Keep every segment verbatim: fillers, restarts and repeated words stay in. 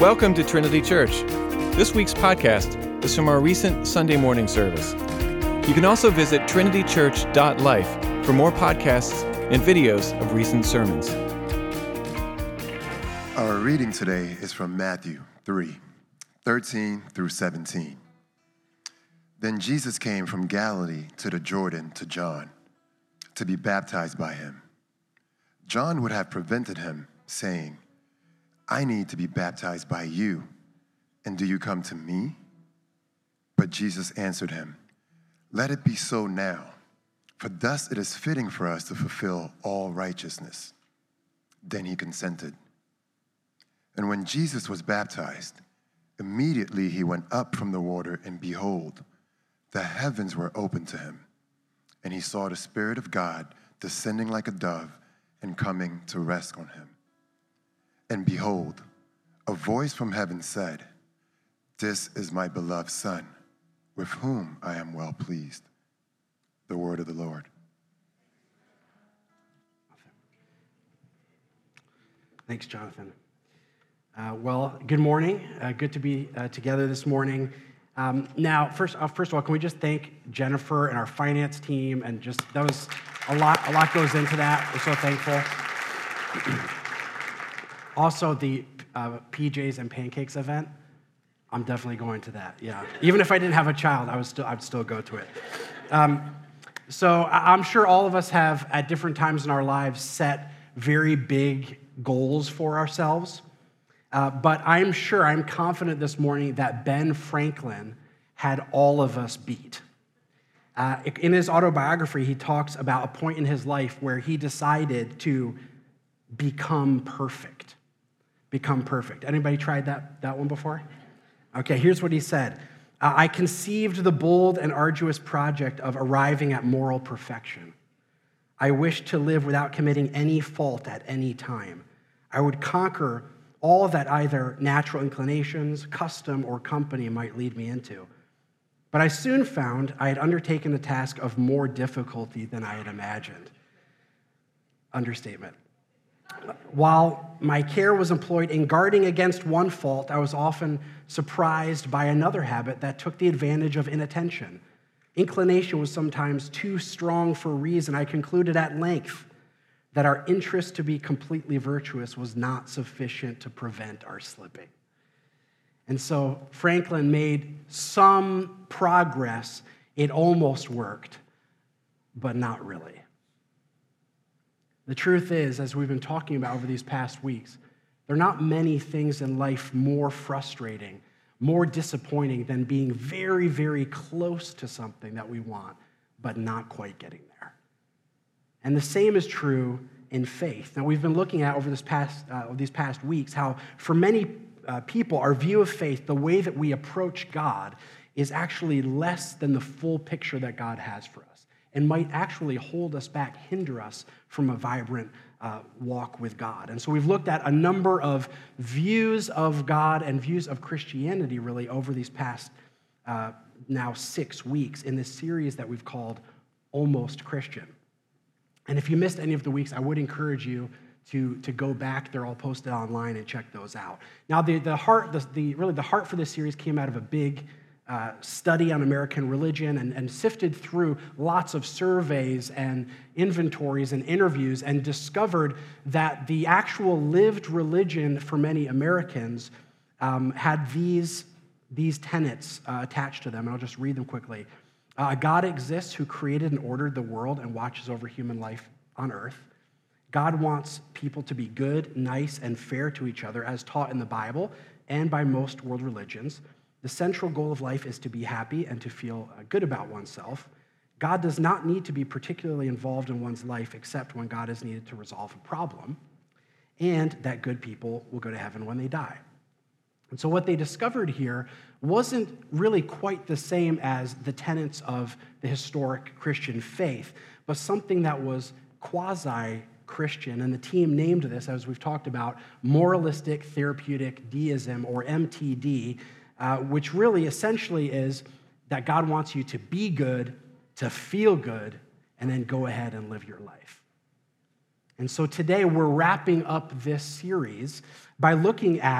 Welcome to Trinity Church. This week's podcast is from our recent Sunday morning service. You can also visit trinity church dot life for more podcasts and videos of recent sermons. Our reading today is from Matthew three, thirteen through seventeen. Then Jesus came from Galilee to the Jordan to John to be baptized by him. John would have prevented him, saying, I need to be baptized by you, and do you come to me? But Jesus answered him, Let it be so now, for thus it is fitting for us to fulfill all righteousness. Then he consented. And when Jesus was baptized, immediately he went up from the water, and behold, the heavens were opened to him. And he saw the Spirit of God descending like a dove and coming to rest on him. And behold, a voice from heaven said, This is my beloved Son, with whom I am well pleased. The word of the Lord. Thanks, Jonathan. Uh, well, good morning. Uh, good to be uh, together this morning. Um, now, first, uh, first of all, can we just thank Jennifer and our finance team? And just that was a lot. A lot goes into that. We're so thankful. Also, the uh, P Js and pancakes event. I'm definitely going to that. Yeah, even if I didn't have a child, I would still I'd still go to it. Um, so I'm sure all of us have, at different times in our lives, set very big goals for ourselves. Uh, but I'm sure, I'm confident this morning that Ben Franklin had all of us beat. Uh, in his autobiography, he talks about a point in his life where he decided to become perfect. Become perfect. Anybody tried that, that one before? Okay, here's what he said. Uh, I conceived the bold and arduous project of arriving at moral perfection. I wished to live without committing any fault at any time. I would conquer all that either natural inclinations, custom, or company might lead me into. But I soon found I had undertaken the task of more difficulty than I had imagined. Understatement. While my care was employed in guarding against one fault, I was often surprised by another habit that took the advantage of inattention. Inclination was sometimes too strong for reason. I concluded at length that our interest to be completely virtuous was not sufficient to prevent our slipping. And so Franklin made some progress. It almost worked, but not really. The truth is, as we've been talking about over these past weeks, there are not many things in life more frustrating, more disappointing than being very, very close to something that we want, but not quite getting there. And the same is true in faith. Now, we've been looking at over this past, uh, these past weeks how for many uh, people, our view of faith, the way that we approach God, is actually less than the full picture that God has for us, and might actually hold us back, hinder us from a vibrant uh, walk with God. And so we've looked at a number of views of God and views of Christianity, really, over these past uh, now six weeks in this series that we've called Almost Christian. And if you missed any of the weeks, I would encourage you to, to go back. They're all posted online and check those out. Now, the, the heart, the, the really the heart for this series came out of a big uh, study on American religion and, and sifted through lots of surveys and inventories and interviews and discovered that the actual lived religion for many Americans um, had these, these tenets uh, attached to them. And I'll just read them quickly. Uh, God exists who created and ordered the world and watches over human life on earth. God wants people to be good, nice, and fair to each other as taught in the Bible and by most world religions. The central goal of life is to be happy and to feel good about oneself. God does not need to be particularly involved in one's life except when God is needed to resolve a problem, and that good people will go to heaven when they die. And so what they discovered here wasn't really quite the same as the tenets of the historic Christian faith, but something that was quasi-Christian. And the team named this, as we've talked about, moralistic therapeutic deism, or M T D, uh, which really essentially is that God wants you to be good, to feel good, and then go ahead and live your life. And so today we're wrapping up this series by looking at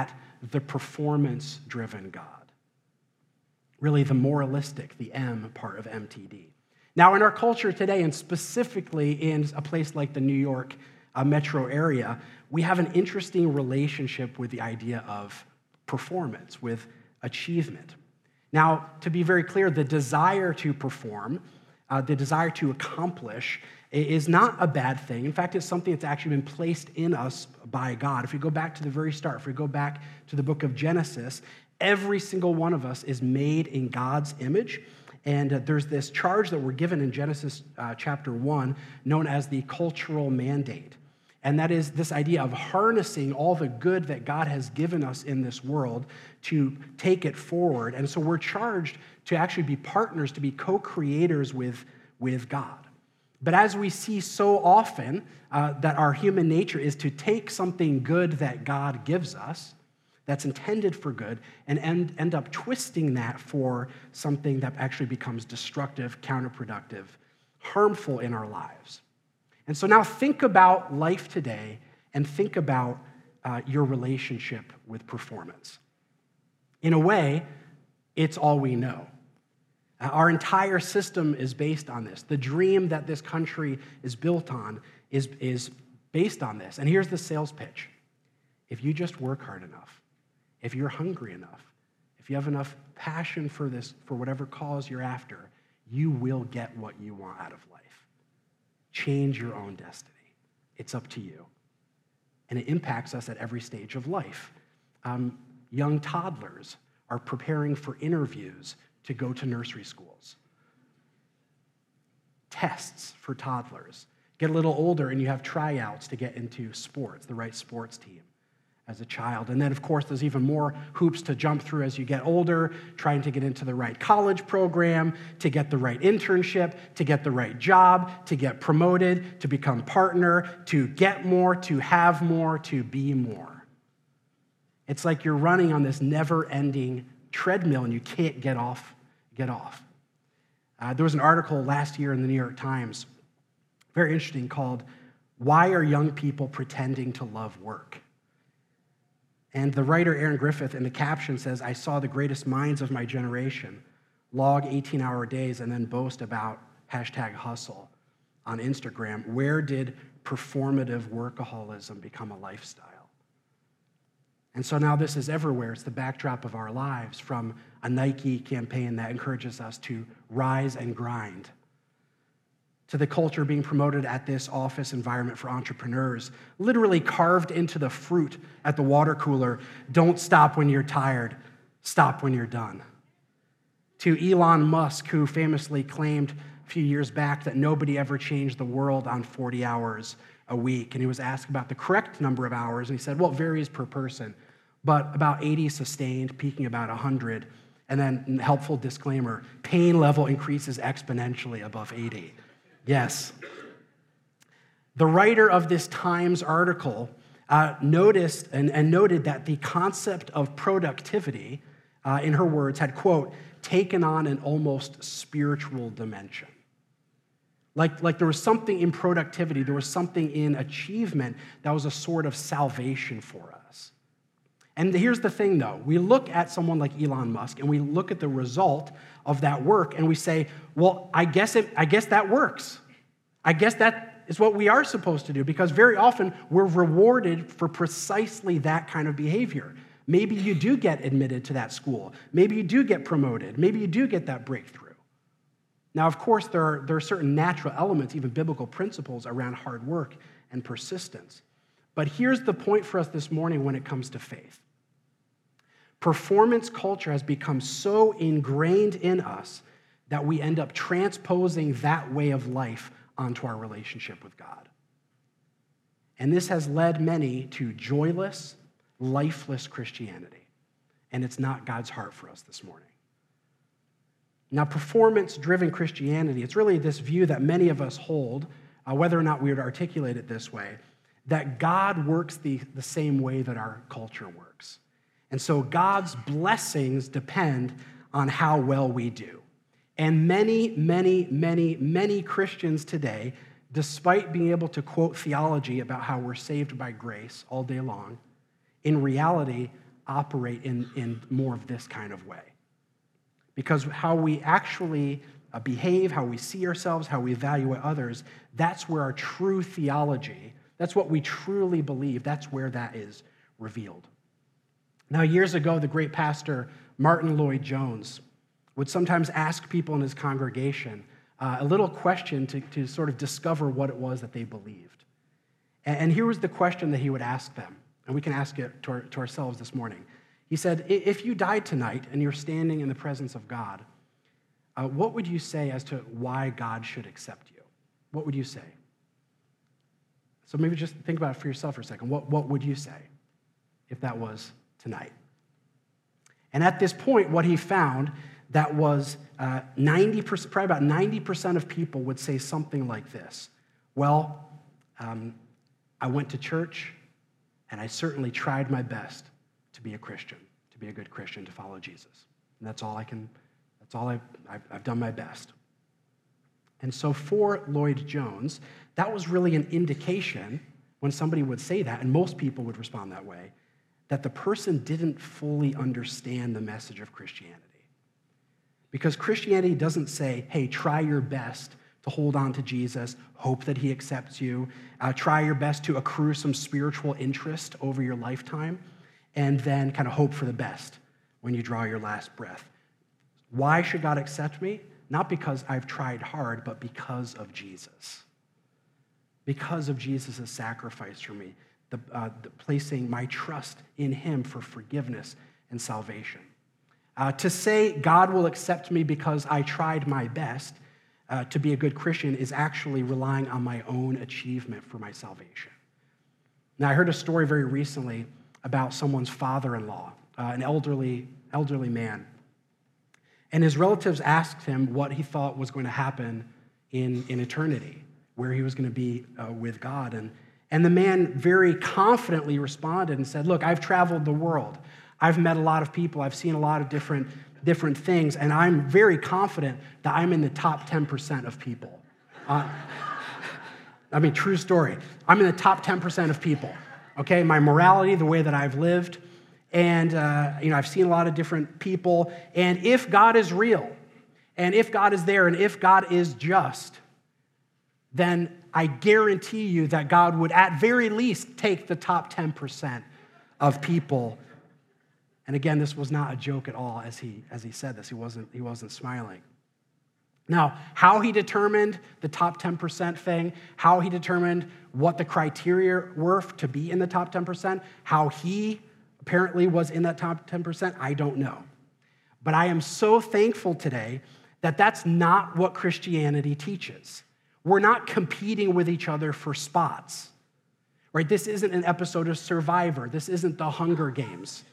the performance-driven God. Really the moralistic, the M part of M T D. Now, in our culture today, and specifically in a place like the New York uh, metro area, we have an interesting relationship with the idea of performance, with achievement. Now, to be very clear, the desire to perform, uh, the desire to accomplish, is not a bad thing. In fact, it's something that's actually been placed in us by God. If we go back to the very start, if we go back to the book of Genesis, every single one of us is made in God's image. And uh, there's this charge that we're given in Genesis uh, chapter one known as the cultural mandate. And that is this idea of harnessing all the good that God has given us in this world to take it forward. And so we're charged to actually be partners, to be co-creators with, with God. But as we see so often, uh, that our human nature is to take something good that God gives us, that's intended for good, and end, end up twisting that for something that actually becomes destructive, counterproductive, harmful in our lives. And so now think about life today and think about uh, your relationship with performance. In a way, it's all we know. Uh, our entire system is based on this. The dream that this country is built on is, is based on this. And here's the sales pitch. If you just work hard enough, if you're hungry enough, if you have enough passion for this, for whatever cause you're after, you will get what you want out of life. Change your own destiny. It's up to you. And it impacts us at every stage of life. Um, young toddlers are preparing for interviews to go to nursery schools. Tests for toddlers. Get a little older and you have tryouts to get into sports, the right sports team as a child. And then, of course, there's even more hoops to jump through as you get older, trying to get into the right college program, to get the right internship, to get the right job, to get promoted, to become partner, to get more, to have more, to be more. It's like you're running on this never-ending treadmill and you can't get off, get off. Uh, there was an article last year in the New York Times, very interesting, called "Why Are Young People Pretending to Love Work?" And the writer, Aaron Griffith, in the caption says, "I saw the greatest minds of my generation log eighteen-hour days and then boast about hashtag hustle on Instagram. Where did performative workaholism become a lifestyle?" And so now this is everywhere. It's the backdrop of our lives, from a Nike campaign that encourages us to rise and grind, to the culture being promoted at this office environment for entrepreneurs, literally carved into the fruit at the water cooler: don't stop when you're tired, stop when you're done. To Elon Musk, who famously claimed a few years back that nobody ever changed the world on forty hours a week. And he was asked about the correct number of hours, and he said, well, it varies per person, but about eighty sustained, peaking about one hundred. And then, helpful disclaimer, pain level increases exponentially above eighty. Yes. The writer of this Times article uh, noticed and, and noted that the concept of productivity, uh, in her words, had, quote, taken on an almost spiritual dimension. Like, like there was something in productivity, there was something in achievement that was a sort of salvation for us. And here's the thing, though. We look at someone like Elon Musk, and we look at the result of that work, and we say, well, I guess it, I guess that works. I guess that is what we are supposed to do, because very often we're rewarded for precisely that kind of behavior. Maybe you do get admitted to that school. Maybe you do get promoted. Maybe you do get that breakthrough. Now, of course, there are, there are certain natural elements, even biblical principles, around hard work and persistence. But here's the point for us this morning when it comes to faith. Performance culture has become so ingrained in us that we end up transposing that way of life onto our relationship with God. And this has led many to joyless, lifeless Christianity. And it's not God's heart for us this morning. Now, performance-driven Christianity, it's really this view that many of us hold, uh, whether or not we would articulate it this way, that God works the, the same way that our culture works. And so God's blessings depend on how well we do. And many, many, many, many Christians today, despite being able to quote theology about how we're saved by grace all day long, in reality operate in, in more of this kind of way. Because how we actually uh, behave, how we see ourselves, how we evaluate others, that's where our true theology, that's what we truly believe, that's where that is revealed. Now, years ago, the great pastor Martin Lloyd-Jones would sometimes ask people in his congregation uh, a little question to, to sort of discover what it was that they believed. And, and here was the question that he would ask them, and we can ask it to, our, to ourselves this morning. He said, if you died tonight and you're standing in the presence of God, uh, what would you say as to why God should accept you? What would you say? So maybe just think about it for yourself for a second. What, what would you say if that was tonight? And at this point, what he found that was uh, ninety percent, probably about ninety percent of people would say something like this. Well, um, I went to church, and I certainly tried my best to be a Christian, to be a good Christian, to follow Jesus. And that's all I can, that's all I've, I've, I've done my best. And so for Lloyd-Jones, that was really an indication when somebody would say that, and most people would respond that way, that the person didn't fully understand the message of Christianity. Because Christianity doesn't say, hey, try your best to hold on to Jesus, hope that he accepts you, uh, try your best to accrue some spiritual interest over your lifetime, and then kind of hope for the best when you draw your last breath. Why should God accept me? Not because I've tried hard, but because of Jesus. Because of Jesus' sacrifice for me, the, uh, the placing my trust in him for forgiveness and salvation. Uh, to say God will accept me because I tried my best uh, to be a good Christian is actually relying on my own achievement for my salvation. Now, I heard a story very recently about someone's father-in-law, uh, an elderly, elderly man. And his relatives asked him what he thought was going to happen in, in eternity, where he was going to be uh, with God. And, and the man very confidently responded and said, look, I've traveled the world. I've met a lot of people. I've seen a lot of different, different things, and I'm very confident that I'm in the top ten percent of people. Uh, I mean, true story. I'm in the top ten percent of people, okay? My morality, the way that I've lived, and uh, you know, I've seen a lot of different people, and if God is real, and if God is there, and if God is just, then I guarantee you that God would at very least take the top ten percent of people. And again, this was not a joke at all as he, as he said this. He wasn't, he wasn't smiling. Now, how he determined the top ten percent thing, how he determined what the criteria were to be in the top ten percent, how he apparently was in that top ten percent, I don't know. But I am so thankful today that that's not what Christianity teaches. We're not competing with each other for spots, right? This isn't an episode of Survivor. This isn't the Hunger Games.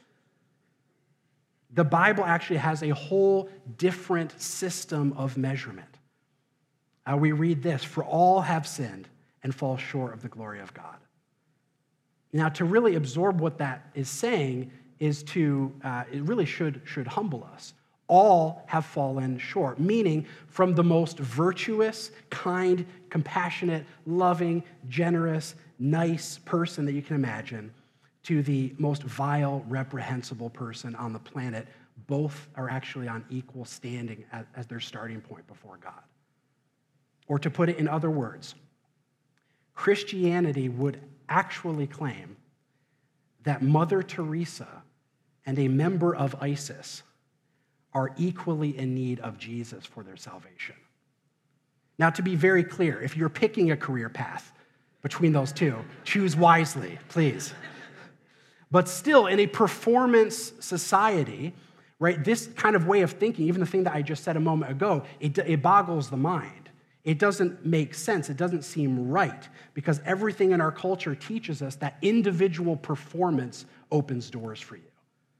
The Bible actually has a whole different system of measurement. Uh, we read this, for all have sinned and fall short of the glory of God. Now, to really absorb what that is saying is to, uh, it really should, should humble us. All have fallen short, meaning from the most virtuous, kind, compassionate, loving, generous, nice person that you can imagine, to the most vile, reprehensible person on the planet, both are actually on equal standing as, as their starting point before God. Or to put it in other words, Christianity would actually claim that Mother Teresa and a member of ISIS are equally in need of Jesus for their salvation. Now, to be very clear, if you're picking a career path between those two, choose wisely, please. But still, in a performance society, right, this kind of way of thinking, even the thing that I just said a moment ago, it, it boggles the mind. It doesn't make sense. It doesn't seem right, because everything in our culture teaches us that individual performance opens doors for you.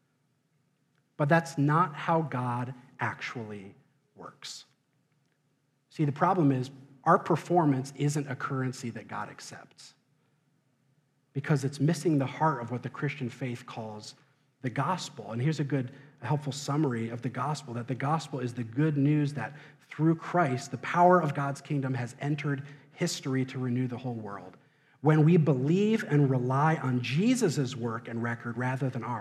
But that's not how God actually works. See, the problem is our performance isn't a currency that God accepts, because it's missing the heart of what the Christian faith calls the gospel. And here's a good, a helpful summary of the gospel, that the gospel is the good news that through Christ, the power of God's kingdom has entered history to renew the whole world. When we believe and rely on Jesus' work and record rather than ours,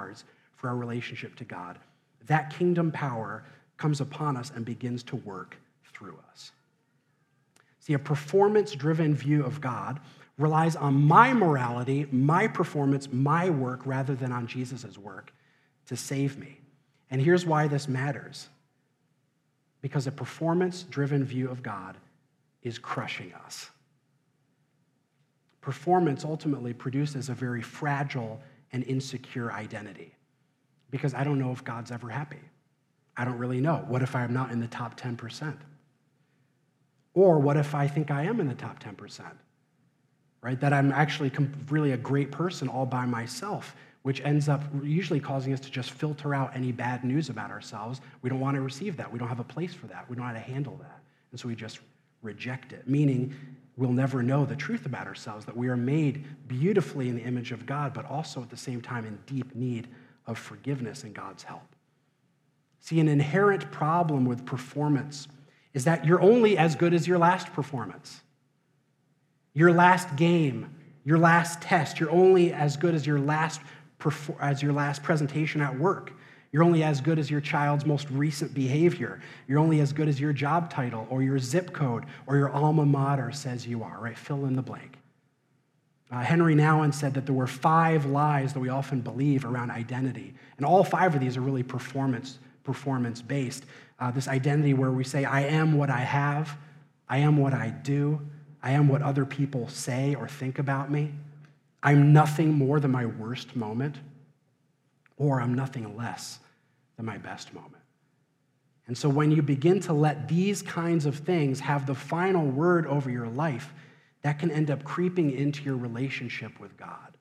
for our relationship to God, that kingdom power comes upon us and begins to work through us. See, a performance-driven view of God relies on my morality, my performance, my work, rather than on Jesus' work to save me. And here's why this matters. Because a performance-driven view of God is crushing us. Performance ultimately produces a very fragile and insecure identity. Because I don't know if God's ever happy. I don't really know. What if I'm not in the top ten percent? Or what if I think I am in the top ten percent? Right? That I'm actually really a great person all by myself, which ends up usually causing us to just filter out any bad news about ourselves. We don't want to receive that. We don't have a place for that. We don't know how to handle that. And so we just reject it, meaning we'll never know the truth about ourselves, that we are made beautifully in the image of God, but also at the same time in deep need of forgiveness and God's help. See, an inherent problem with performance is that you're only as good as your last performance. Your last game, your last test, you're only as good as your last as your last presentation at work. You're only as good as your child's most recent behavior. You're only as good as your job title or your zip code or your alma mater says you are, right? Fill in the blank. Uh, Henry Nouwen said that there were five lies that we often believe around identity. And all five of these are really performance, performance-based. Uh, this identity where we say, I am what I have, I am what I do, I am what other people say or think about me. I'm nothing more than my worst moment, or I'm nothing less than my best moment. And so when you begin to let these kinds of things have the final word over your life, that can end up creeping into your relationship with God.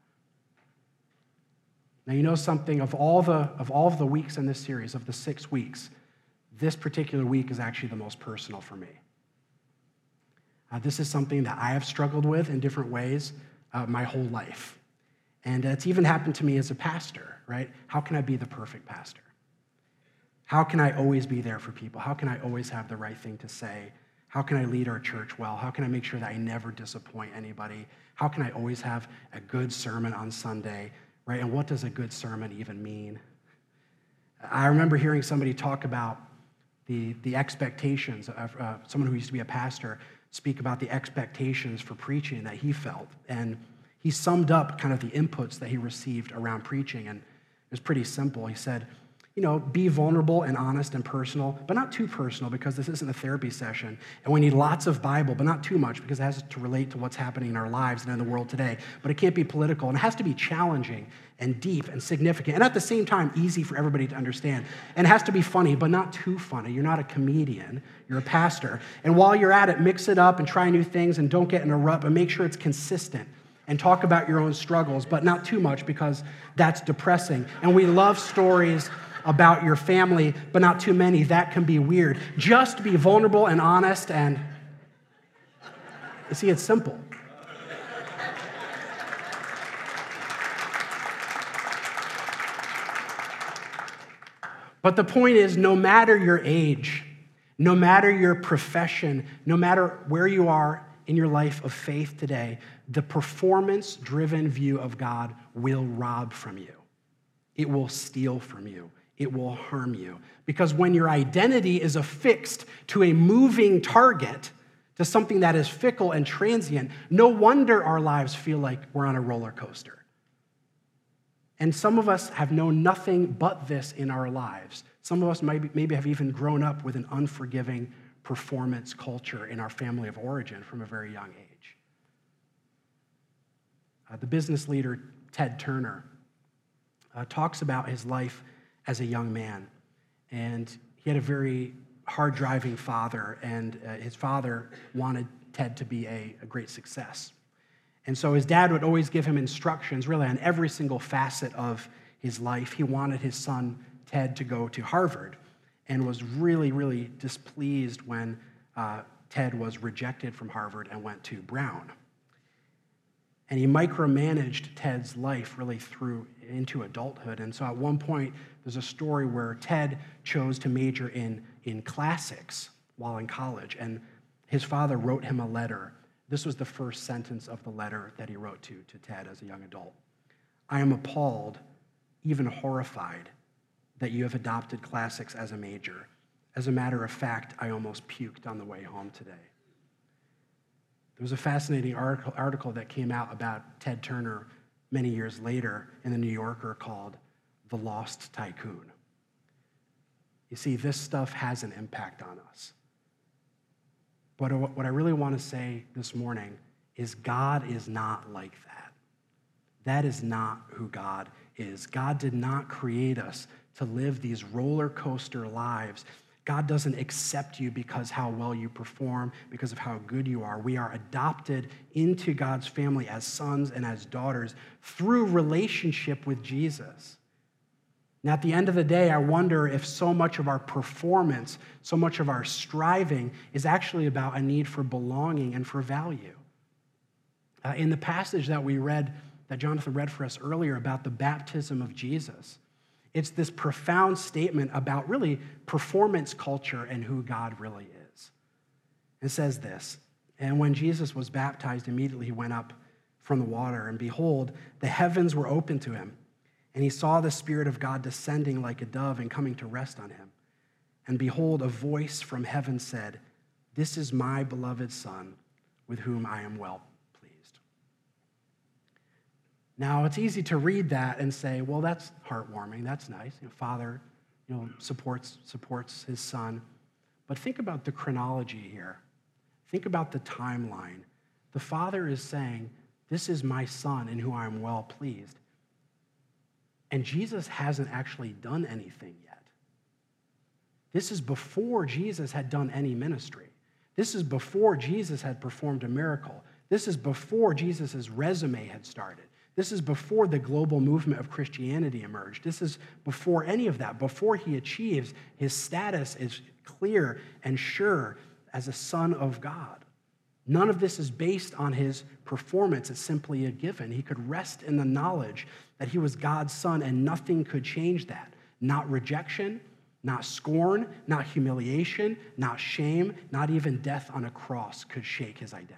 Now, you know something, of all the, of all of the weeks in this series, of the six weeks, this particular week is actually the most personal for me. Uh, this is something that I have struggled with in different ways uh, my whole life. And it's even happened to me as a pastor, right? How can I be the perfect pastor? How can I always be there for people? How can I always have the right thing to say? How can I lead our church well? How can I make sure that I never disappoint anybody? How can I always have a good sermon on Sunday, right? And what does a good sermon even mean? I remember hearing somebody talk about the, the expectations of uh, someone who used to be a pastor speak about the expectations for preaching that he felt. And he summed up kind of the inputs that he received around preaching, and it was pretty simple. He said, you know, be vulnerable and honest and personal, but not too personal because this isn't a therapy session. And we need lots of Bible, but not too much because it has to relate to what's happening in our lives and in the world today. But it can't be political, and it has to be challenging and deep and significant, and at the same time, easy for everybody to understand. And it has to be funny, but not too funny. You're not a comedian, you're a pastor. And while you're at it, mix it up and try new things and don't get in a rut, but make sure it's consistent. And talk about your own struggles, but not too much because that's depressing. And we love stories about your family, but not too many. That can be weird. Just be vulnerable and honest, and you see, it's simple. But the point is, no matter your age, no matter your profession, no matter where you are in your life of faith today, the performance-driven view of God will rob from you. It will steal from you. It will harm you. Because when your identity is affixed to a moving target, to something that is fickle and transient, no wonder our lives feel like we're on a roller coaster. And some of us have known nothing but this in our lives. Some of us might, maybe have even grown up with an unforgiving performance culture in our family of origin from a very young age. Uh, the business leader, Ted Turner, uh, talks about his life as a young man. And he had a very hard-driving father, and uh, his father wanted Ted to be a, a great success. And so his dad would always give him instructions, really, on every single facet of his life. He wanted his son, Ted, to go to Harvard, and was really, really displeased when uh, Ted was rejected from Harvard and went to Brown. And he micromanaged Ted's life really through into adulthood. And so at one point, there's a story where Ted chose to major in, in classics while in college, and his father wrote him a letter. This was the first sentence of the letter that he wrote to, to Ted as a young adult. I am appalled even horrified that you have adopted classics as a major. As a matter of fact, I almost puked on the way home today. There was a fascinating article, article that came out about Ted Turner many years later in the New Yorker called The Lost Tycoon. You see, this stuff has an impact on us. But what I really want to say this morning is God is not like that. That is not who God is. God did not create us to live these roller coaster lives. God doesn't accept you because how well you perform, because of how good you are. We are adopted into God's family as sons and as daughters through relationship with Jesus. Now, at the end of the day, I wonder if so much of our performance, so much of our striving is actually about a need for belonging and for value. Uh, in the passage that we read, that Jonathan read for us earlier about the baptism of Jesus, it's this profound statement about really performance culture and who God really is. It says this, and when Jesus was baptized, immediately he went up from the water, and behold, the heavens were opened to him, and he saw the Spirit of God descending like a dove and coming to rest on him. And behold, a voice from heaven said, "This is my beloved Son, with whom I am well pleased." Now, it's easy to read that and say, well, that's heartwarming, that's nice. You know, Father, you know, supports, supports his Son. But think about the chronology here. Think about the timeline. The Father is saying, "This is my Son in whom I am well pleased." And Jesus hasn't actually done anything yet. This is before Jesus had done any ministry. This is before Jesus had performed a miracle. This is before Jesus' resume had started. This is before the global movement of Christianity emerged. This is before any of that, before he achieves his status as clear and sure as a son of God. None of this is based on his performance. It's simply a given. He could rest in the knowledge that he was God's son and nothing could change that. Not rejection, not scorn, not humiliation, not shame, not even death on a cross could shake his identity.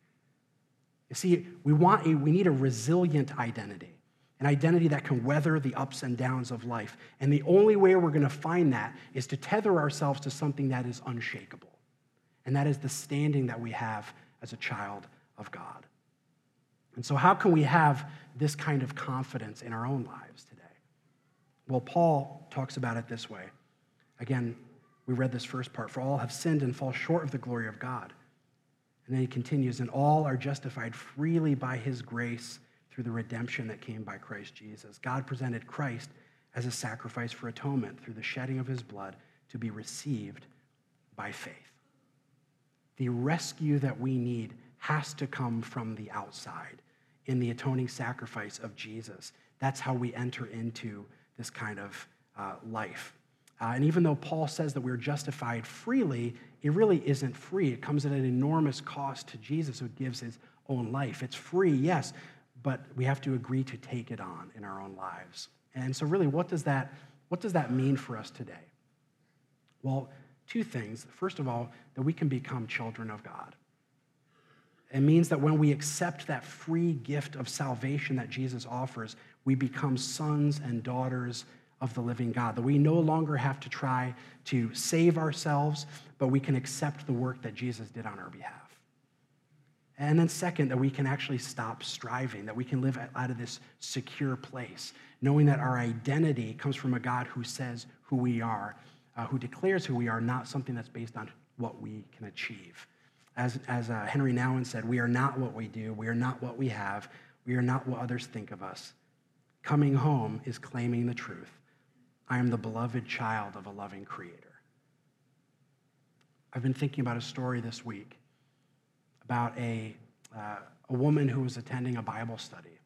You see, we want a, we need a resilient identity, an identity that can weather the ups and downs of life. And the only way we're going to find that is to tether ourselves to something that is unshakable. And that is the standing that we have as a child of God. And so how can we have this kind of confidence in our own lives today? Well, Paul talks about it this way. Again, we read this first part. For all have sinned and fall short of the glory of God. And then he continues, and all are justified freely by his grace through the redemption that came by Christ Jesus. God presented Christ as a sacrifice for atonement through the shedding of his blood to be received by faith. The rescue that we need has to come from the outside in the atoning sacrifice of Jesus. That's how we enter into this kind of uh, life. Uh, and even though Paul says that we're justified freely, it really isn't free. It comes at an enormous cost to Jesus who gives his own life. It's free, yes, but we have to agree to take it on in our own lives. And so really, what does that, what does that mean for us today? Well, two things. First of all, that we can become children of God. It means that when we accept that free gift of salvation that Jesus offers, we become sons and daughters of the living God, that we no longer have to try to save ourselves, but we can accept the work that Jesus did on our behalf. And then second, that we can actually stop striving, that we can live out of this secure place, knowing that our identity comes from a God who says who we are, uh, who declares who we are, not something that's based on what we can achieve. As, as uh, Henry Nouwen said, we are not what we do, we are not what we have, we are not what others think of us. Coming home is claiming the truth. I am the beloved child of a loving Creator. I've been thinking about a story this week about a, uh, a woman who was attending a Bible study.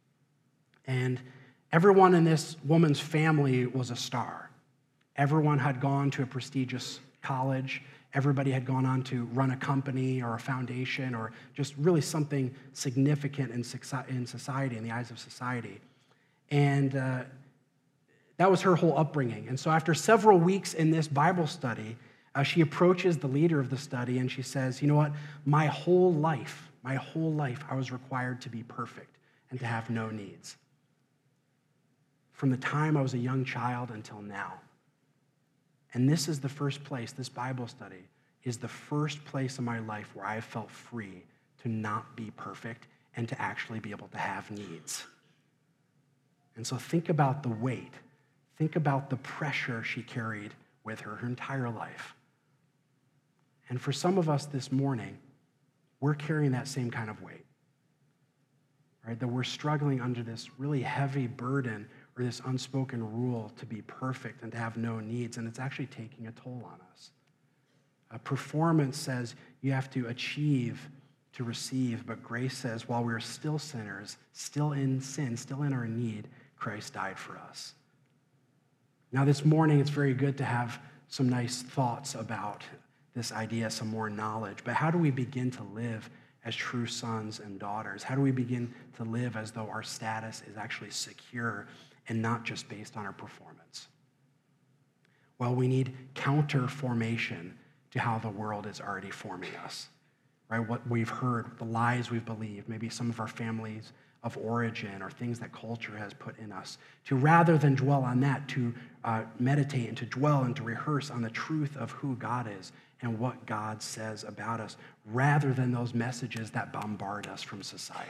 And everyone in this woman's family was a star. Everyone had gone to a prestigious college. Everybody had gone on to run a company or a foundation or just really something significant in society, in the eyes of society. And uh, that was her whole upbringing. And so after several weeks in this Bible study, uh, she approaches the leader of the study and she says, you know what, my whole life, my whole life, I was required to be perfect and to have no needs. from the time I was a young child until now. And this is the first place, this Bible study is the first place in my life where I have felt free to not be perfect and to actually be able to have needs. And so think about the weight. Think about the pressure she carried with her her entire life. And for some of us this morning, we're carrying that same kind of weight, right? That we're struggling under this really heavy burden or this unspoken rule to be perfect and to have no needs, and it's actually taking a toll on us. A performance says you have to achieve to receive, but grace says while we're still sinners, still in sin, still in our need, Christ died for us. Now this morning, it's very good to have some nice thoughts about this idea, some more knowledge, but how do we begin to live as true sons and daughters? How do we begin to live as though our status is actually secure and not just based on our performance? Well, we need counter formation to how the world is already forming us, right? What we've heard, the lies we've believed, maybe some of our families of origin or things that culture has put in us, to rather than dwell on that, to uh, meditate and to dwell and to rehearse on the truth of who God is and what God says about us, rather than those messages that bombard us from society.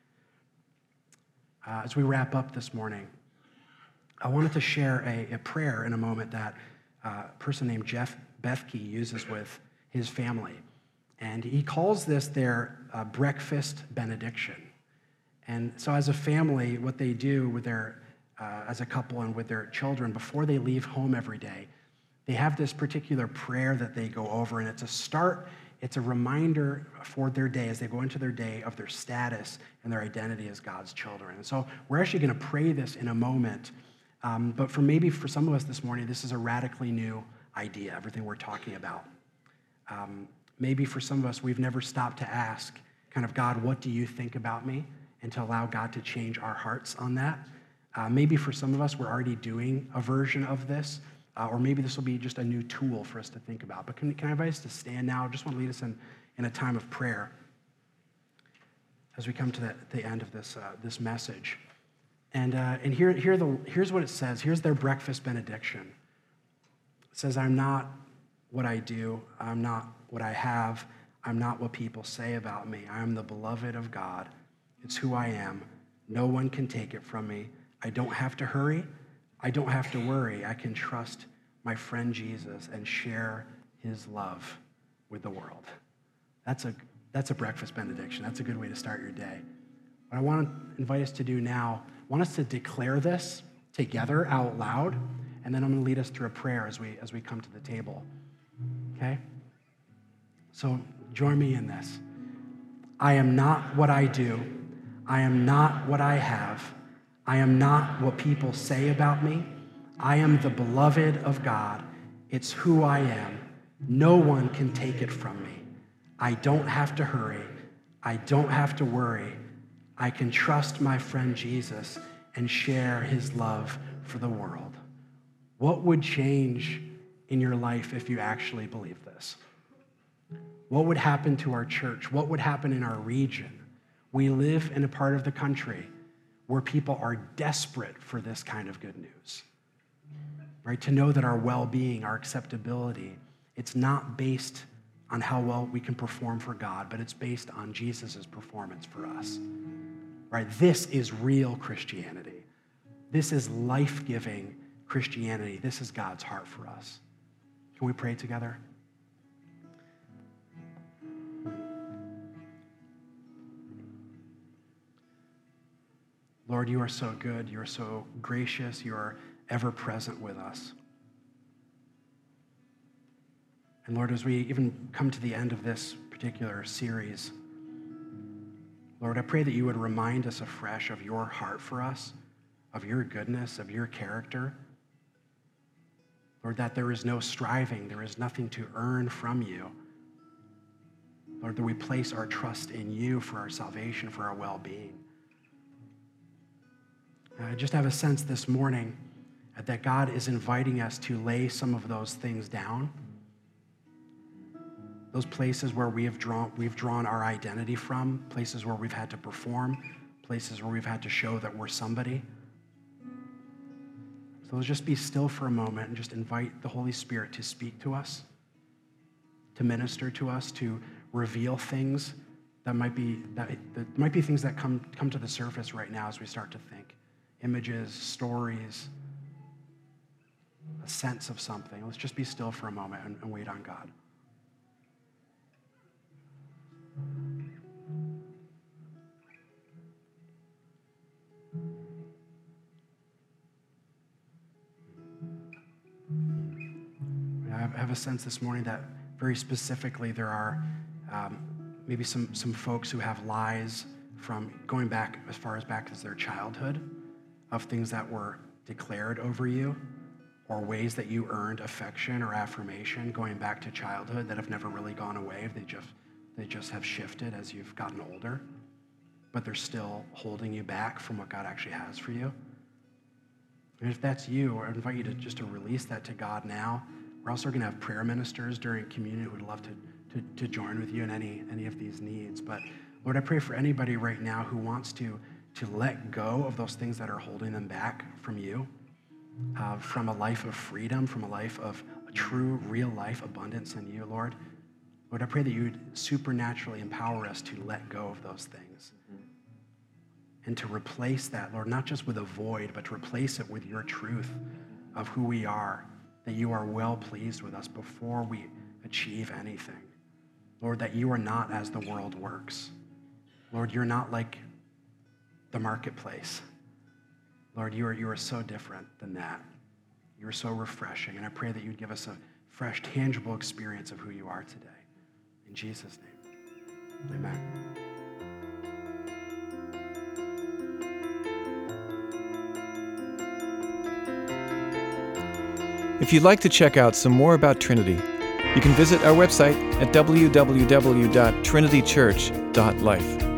Uh, as we wrap up this morning, I wanted to share a, a prayer in a moment that uh, a person named Jeff Bethke uses with his family. And he calls this their uh, breakfast benediction. And so as a family, what they do with their, uh, as a couple and with their children, before they leave home every day, they have this particular prayer that they go over, and it's a start, it's a reminder for their day as they go into their day of their status and their identity as God's children. And so we're actually going to pray this in a moment, um, but for maybe for some of us this morning, this is a radically new idea, everything we're talking about. Um, maybe for some of us, we've never stopped to ask, kind of, God, what do you think about me? And to allow God to change our hearts on that. Uh, maybe for some of us, we're already doing a version of this, uh, or maybe this will be just a new tool for us to think about. But can, can I invite us to stand now? I just want to lead us in, in a time of prayer as we come to the, the end of this, uh, this message. And, uh, and here, here the, here's what it says. Here's their breakfast benediction. It says, I'm not what I do. I'm not what I have. I'm not what people say about me. I am the beloved of God. It's who I am. No one can take it from me. I don't have to hurry. I don't have to worry. I can trust my friend Jesus and share his love with the world. That's a, that's a breakfast benediction. That's a good way to start your day. What I want to invite us to do now, I want us to declare this together out loud, and then I'm going to lead us through a prayer as we, as we come to the table. Okay? So join me in this. I am not what I do. I am not what I have. I am not what people say about me. I am the beloved of God. It's who I am. No one can take it from me. I don't have to hurry. I don't have to worry. I can trust my friend Jesus and share his love for the world. What would change in your life if you actually believed this? What would happen to our church? What would happen in our region? We live in a part of the country where people are desperate for this kind of good news, right? To know that our well-being, our acceptability, it's not based on how well we can perform for God, but it's based on Jesus' performance for us, right? This is real Christianity. This is life-giving Christianity. This is God's heart for us. Can we pray together? Lord, you are so good. You are so gracious. You are ever present with us. And Lord, as we even come to the end of this particular series, Lord, I pray that you would remind us afresh of your heart for us, of your goodness, of your character. Lord, that there is no striving, there is nothing to earn from you. Lord, that we place our trust in you for our salvation, for our well-being. I just have a sense this morning that God is inviting us to lay some of those things down, those places where we have drawn, we've drawn our identity from, places where we've had to perform, places where we've had to show that we're somebody. So let's just be still for a moment and just invite the Holy Spirit to speak to us, to minister to us, to reveal things that might be that, that might be things that come come to the surface right now as we start to think. Images, stories, a sense of something. Let's just be still for a moment and, and wait on God. I have a sense this morning that very specifically there are um, maybe some, some folks who have lies from going back as far as back as their childhood of things that were declared over you or ways that you earned affection or affirmation going back to childhood that have never really gone away. They just, they just have shifted as you've gotten older, but they're still holding you back from what God actually has for you. And if that's you, I invite you to just to release that to God now. We're also going to have prayer ministers during communion who would love to, to, to join with you in any, any of these needs. But Lord, I pray for anybody right now who wants to, to let go of those things that are holding them back from you, uh, from a life of freedom, from a life of a true, real life abundance in you, Lord. Lord, I pray that you would supernaturally empower us to let go of those things and to replace that, Lord, not just with a void, but to replace it with your truth of who we are, that you are well pleased with us before we achieve anything. Lord, that you are not as the world works. Lord, you're not like the marketplace. Lord, you are, you are so different than that. You are so refreshing, and I pray that you'd give us a fresh, tangible experience of who you are today. In Jesus' name, amen. If you'd like to check out some more about Trinity, you can visit our website at w w w dot trinity church dot life.